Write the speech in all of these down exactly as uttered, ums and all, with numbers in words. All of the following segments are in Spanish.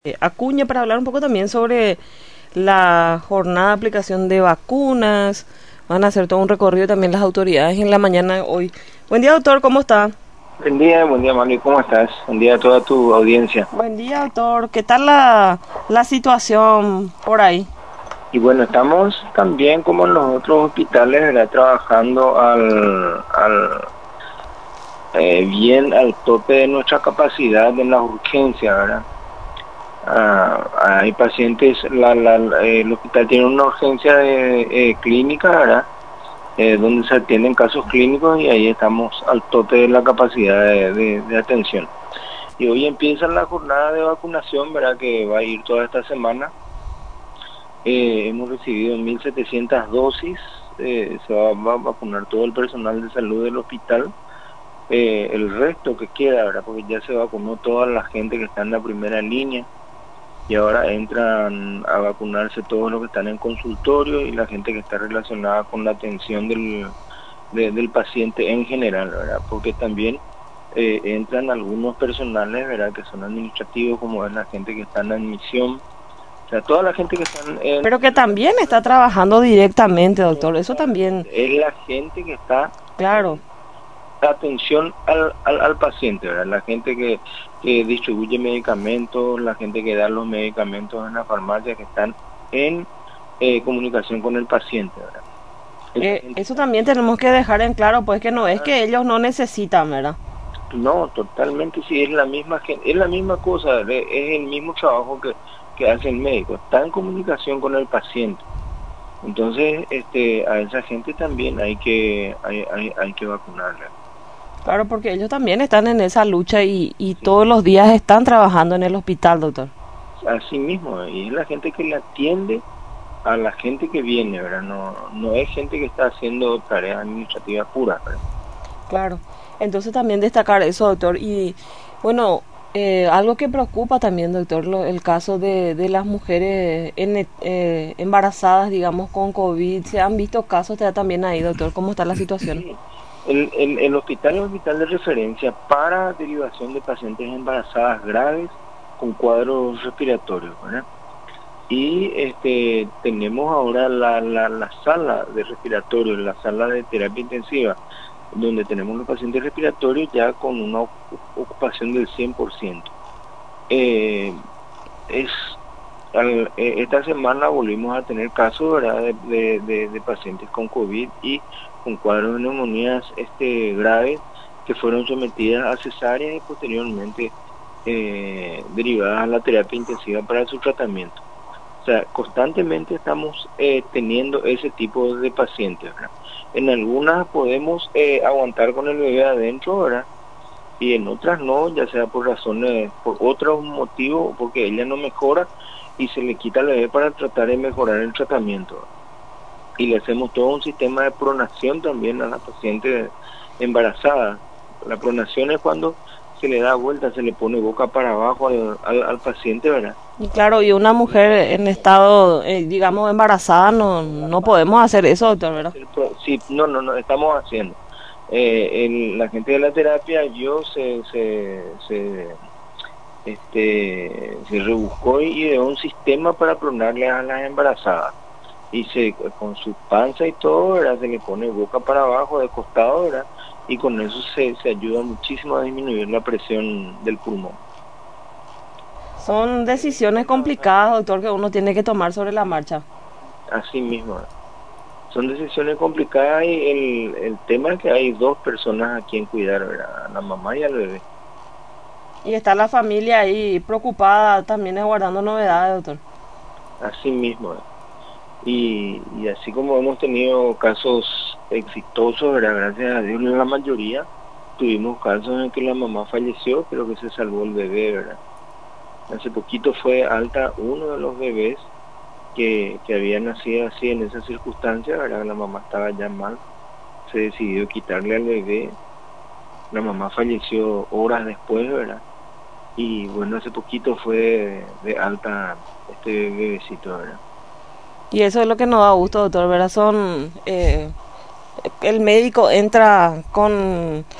eh, Acuña para hablar un poco también sobre la jornada de aplicación de vacunas. Van a hacer todo un recorrido también las autoridades en la mañana de hoy. Buen día, doctor, ¿cómo está? Buen día, buen día, Manu, ¿cómo estás? Buen día a toda tu audiencia. Buen día, doctor. ¿Qué tal la, la situación por ahí? Y bueno, estamos también como en los otros hospitales, ¿verdad? Trabajando al, al eh, bien al tope de nuestra capacidad en las urgencias, ¿verdad? Ah, hay pacientes, la, la, eh, el hospital tiene una urgencia de, eh, clínica, ¿verdad? Eh, donde se atienden casos clínicos y ahí estamos al tope de la capacidad de, de, de atención. Y hoy empieza la jornada de vacunación, ¿verdad? Que va a ir toda esta semana. Eh, hemos recibido mil setecientas dosis, eh, se va, va a vacunar todo el personal de salud del hospital. Eh, el resto que queda, ¿verdad? Porque ya se vacunó toda la gente que está en la primera línea y ahora entran a vacunarse todos los que están en consultorio y la gente que está relacionada con la atención del, de, del paciente en general, ¿verdad? Porque también eh, entran algunos personales, ¿verdad? Que son administrativos, como es la gente que está en admisión. O sea, toda la gente que está en... Pero que también está trabajando directamente, doctor. Eso también, Es la gente que está claro. en atención al, al, al paciente, ¿verdad? La gente que, que distribuye medicamentos, la gente que da los medicamentos en la farmacia, que están en eh, comunicación con el paciente, ¿verdad? Esa Eh, gente eso está también tenemos que dejar en claro, pues que no es ah, que ellos no necesitan, ¿verdad? no, totalmente sí, es la misma gente, es la misma cosa, es el mismo trabajo que, que hace el médico, está en comunicación con el paciente. Entonces, este, a esa gente también hay que, hay, hay, hay que vacunarla. Claro, porque ellos también están en esa lucha y, y Sí, todos los días están trabajando en el hospital, doctor. así mismo, y es la gente que le atiende a la gente que viene, ¿verdad? No, no es gente que está haciendo tareas administrativas puras, ¿verdad? Claro. Entonces también destacar eso, doctor. Y bueno, eh, algo que preocupa también, doctor, lo- el caso de, de las mujeres en- eh, embarazadas, digamos, con COVID. ¿Se han visto casos ya también ahí, doctor? ¿Cómo está la situación? Sí, el, el, el hospital es un hospital de referencia para derivación de pacientes embarazadas graves con cuadros respiratorios, ¿verdad? Y este tenemos ahora la, la, la sala de respiratorio, la sala de terapia intensiva, donde tenemos los pacientes respiratorios ya con una ocupación del cien por ciento. Eh, es al, eh, esta semana volvimos a tener casos, ¿verdad? De, de, de, de pacientes con COVID y con cuadros de neumonías este, graves que fueron sometidas a cesárea y posteriormente eh, derivadas a la terapia intensiva para su tratamiento. O sea, constantemente estamos eh, teniendo ese tipo de pacientes, ¿verdad? En algunas podemos eh, aguantar con el bebé adentro, ¿verdad? Y en otras no, ya sea por razones, por otros motivos, porque ella no mejora y se le quita el bebé para tratar de mejorar el tratamiento. Y le hacemos todo un sistema de pronación también a la paciente embarazada. La pronación es cuando se le da vuelta, se le pone boca para abajo al, al, al paciente, ¿verdad? Y claro, y una mujer en estado, eh, digamos, embarazada, no, no podemos hacer eso, doctor, ¿verdad? Hacer pro- Sí, no, no, no, estamos haciendo. Eh, el, la gente de la terapia, yo se, se, se este se rebuscó y ideó un sistema para pronarle a las embarazadas y se con su panza y todo, ¿verdad? Se le pone boca para abajo de costado, ¿verdad? Y con eso se, se ayuda muchísimo a disminuir la presión del pulmón. Son decisiones complicadas, doctor, que uno tiene que tomar sobre la marcha. Así mismo, son decisiones complicadas y el, el tema es que hay dos personas a quien cuidar, ¿verdad? A la mamá y al bebé. Y está la familia ahí preocupada, también aguardando novedades, doctor. Así mismo. Y, y así como hemos tenido casos exitosos, ¿verdad? Gracias a Dios, en la mayoría tuvimos casos en que la mamá falleció, pero que se salvó el bebé, ¿verdad? Hace poquito fue alta uno de los bebés que, que había nacido así en esas circunstancias, ¿verdad? La mamá estaba ya mal, se decidió quitarle al bebé, la mamá falleció horas después, ¿verdad? Y bueno, hace poquito fue de, de alta este bebecito, ¿verdad? Y eso es lo que nos da gusto, doctor, ¿verdad? Son, eh, el médico entra con,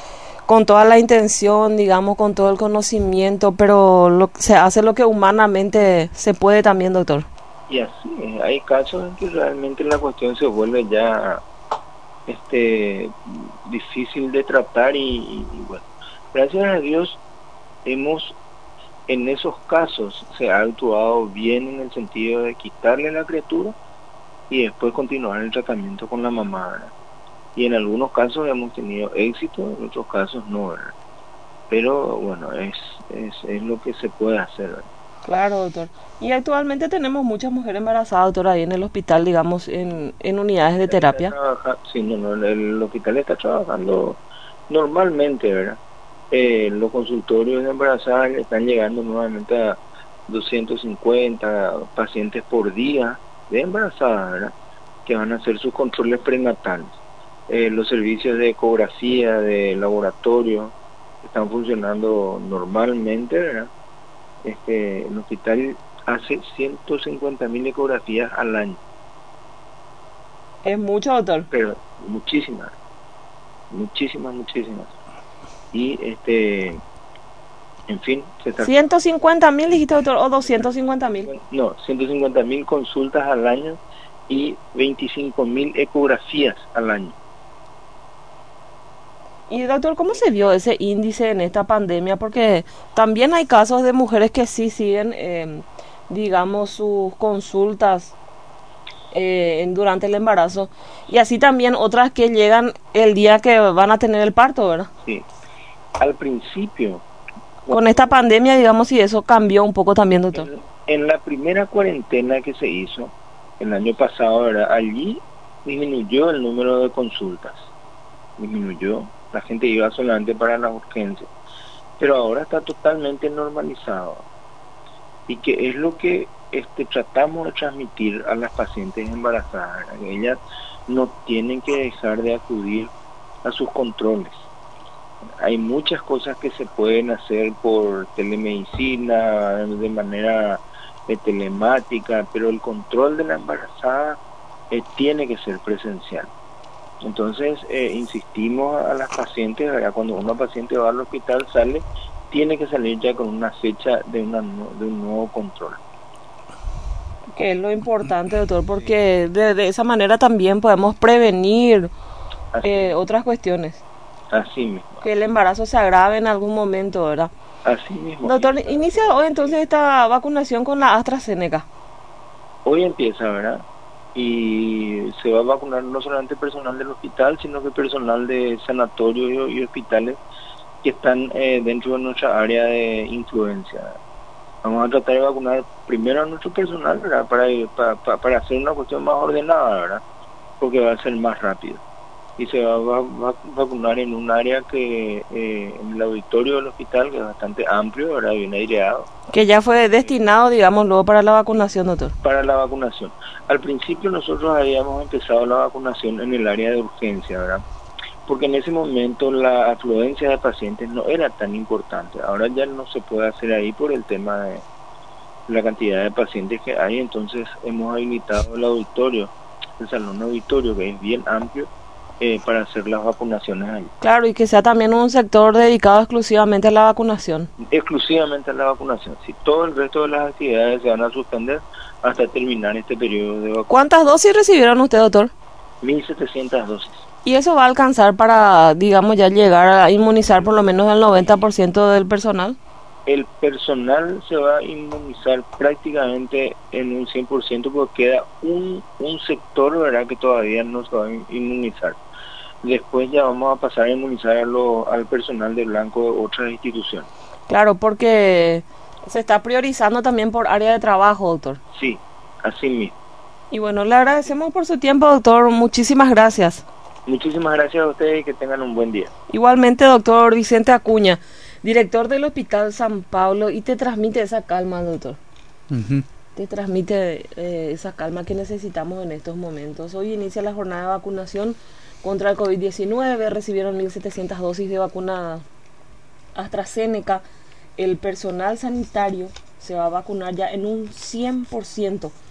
con toda la intención, digamos, con todo el conocimiento, pero lo, se hace lo que humanamente se puede también, doctor. Y así es, hay casos en que realmente la cuestión se vuelve ya este difícil de tratar y, y, y bueno, gracias a Dios hemos, en esos casos se ha actuado bien en el sentido de quitarle a la criatura y después continuar el tratamiento con la mamá, ¿verdad? Y en algunos casos hemos tenido éxito, en otros casos no, ¿verdad? Pero bueno, es, es, es lo que se puede hacer, ¿verdad? Claro, doctor. Y actualmente tenemos muchas mujeres embarazadas, doctor, ahí en el hospital, digamos, en, en unidades de terapia. Sí, no, no, el hospital está trabajando normalmente, ¿verdad? Eh, los consultorios de embarazadas están llegando nuevamente a doscientos cincuenta pacientes por día de embarazadas, ¿verdad? Que van a hacer sus controles prenatales. Eh, los servicios de ecografía, de laboratorio, están funcionando normalmente, ¿verdad? Este, el hospital hace ciento cincuenta mil ecografías al año. Es mucho, doctor. Pero muchísimas, muchísimas, muchísimas. Y este, en fin, se está... ciento cincuenta mil, dijiste, doctor, o doscientos cincuenta mil. No, ciento cincuenta mil consultas al año y veinticinco mil ecografías al año. Y doctor, ¿cómo se vio ese índice en esta pandemia? Porque también hay casos de mujeres que sí siguen, eh, digamos, sus consultas eh, en, durante el embarazo. Y así también otras que llegan el día que van a tener el parto, ¿verdad? Sí. Al principio... Con esta pandemia, digamos, y eso cambió un poco también, doctor. En, en la primera cuarentena que se hizo, el año pasado, ¿verdad? Allí disminuyó el número de consultas. Disminuyó. La gente iba solamente para las urgencias, pero ahora está totalmente normalizado. Y que es lo que este, tratamos de transmitir a las pacientes embarazadas. Ellas no tienen que dejar de acudir a sus controles. Hay muchas cosas que se pueden hacer por telemedicina, de manera eh, telemática, pero el control de la embarazada eh, tiene que ser presencial. Entonces, eh, insistimos a las pacientes, ¿verdad? Cuando una paciente va al hospital, sale, tiene que salir ya con una fecha de, una, de un nuevo control. Que es lo importante, doctor, porque de, de esa manera también podemos prevenir eh, otras cuestiones. Así mismo. Que el embarazo se agrave en algún momento, ¿verdad? Así mismo. Doctor, inicia hoy entonces esta vacunación con la AstraZeneca. Hoy empieza, ¿verdad? Y se va a vacunar no solamente personal del hospital, sino que personal de sanatorios y, y hospitales que están eh, dentro de nuestra área de influencia. Vamos a tratar de vacunar primero a nuestro personal, ¿verdad? Para, para, para hacer una cuestión más ordenada, ¿verdad? Porque va a ser más rápido. Y se va a vacunar en un área que, eh, en el auditorio del hospital, que es bastante amplio, ¿verdad? Bien aireado. Que ya fue destinado, digamos, luego para la vacunación, doctor. Para la vacunación. Al principio nosotros habíamos empezado la vacunación en el área de urgencia, ¿verdad? Porque en ese momento la afluencia de pacientes no era tan importante. Ahora ya no se puede hacer ahí por el tema de la cantidad de pacientes que hay. Entonces hemos habilitado el auditorio, el salón auditorio, que es bien amplio, eh, para hacer las vacunaciones ahí. Claro, y que sea también un sector dedicado exclusivamente a la vacunación. Exclusivamente a la vacunación. Sí, todo el resto de las actividades se van a suspender hasta terminar este periodo de vacunación. ¿Cuántas dosis recibieron usted, doctor? mil setecientas dosis. ¿Y eso va a alcanzar para, digamos, ya llegar a inmunizar por lo menos al noventa por ciento del personal? El personal se va a inmunizar prácticamente en un cien por ciento porque queda un, un sector, ¿verdad?, que todavía no se va a inmunizar. Después ya vamos a pasar a inmunizar a lo, al personal de blanco de otras instituciones. Claro, porque se está priorizando también por área de trabajo, doctor. Sí, así mismo. Y bueno, le agradecemos por su tiempo, doctor. Muchísimas gracias. Muchísimas gracias a ustedes y que tengan un buen día. Igualmente, doctor Vicente Acuña, director del Hospital San Pablo, y te transmite esa calma, doctor. Uh-huh. Te transmite eh, esa calma que necesitamos en estos momentos. Hoy inicia la jornada de vacunación contra el COVID diecinueve, recibieron mil setecientas dosis de vacuna AstraZeneca. El personal sanitario se va a vacunar ya en un cien por ciento